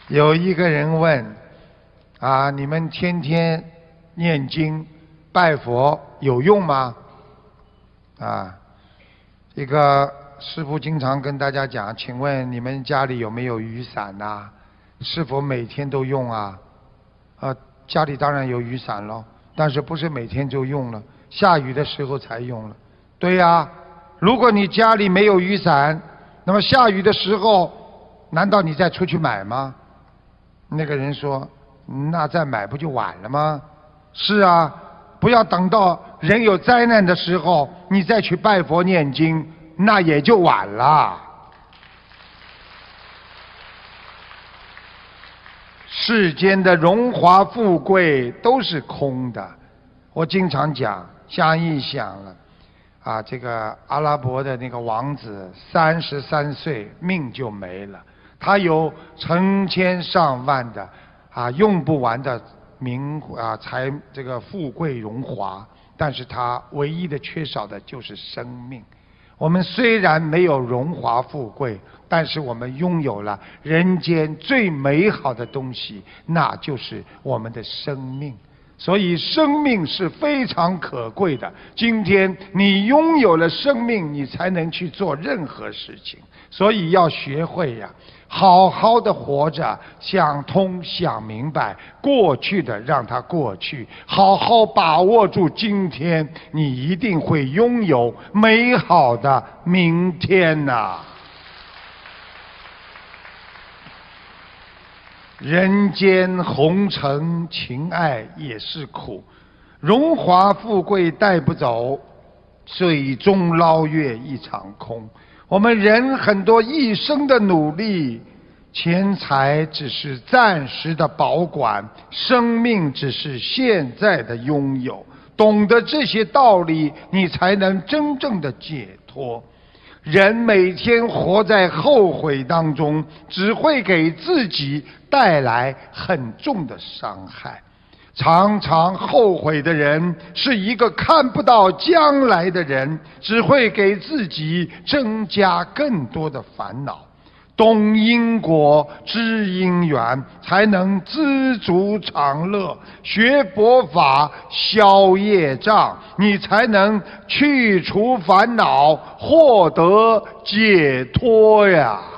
有一个人问啊，你们天天念经拜佛有用吗？啊，这个师父经常跟大家讲，请问你们家里有没有雨伞呐？是否每天都用啊？家里当然有雨伞了，但是不是每天就用了，下雨的时候才用了。对呀，如果你家里没有雨伞，那么下雨的时候，难道你再出去买吗？那个人说，那再买不就晚了吗？是啊，不要等到人有灾难的时候，你再去拜佛念经，那也就晚了。世间的荣华富贵都是空的，我经常讲，想一想了，啊，这个阿拉伯的那个王子33岁命就没了，他有成千上万的用不完的这个富贵荣华，但是他唯一的缺少的就是生命。我们虽然没有荣华富贵，但是我们拥有了人间最美好的东西，那就是我们的生命。所以生命是非常可贵的，今天你拥有了生命，你才能去做任何事情。所以要学会呀，好好的活着，想通想明白，过去的让它过去，好好把握住今天，你一定会拥有美好的明天呐。人间红尘情爱也是苦，荣华富贵带不走，水中捞月一场空。我们人很多一生的努力，钱财只是暂时的保管，生命只是现在的拥有。懂得这些道理，你才能真正的解脱。人每天活在后悔当中，只会给自己带来很重的伤害。常常后悔的人是一个看不到将来的人，只会给自己增加更多的烦恼。懂因果知因缘，才能知足常乐。学佛法消业障，你才能去除烦恼，获得解脱呀。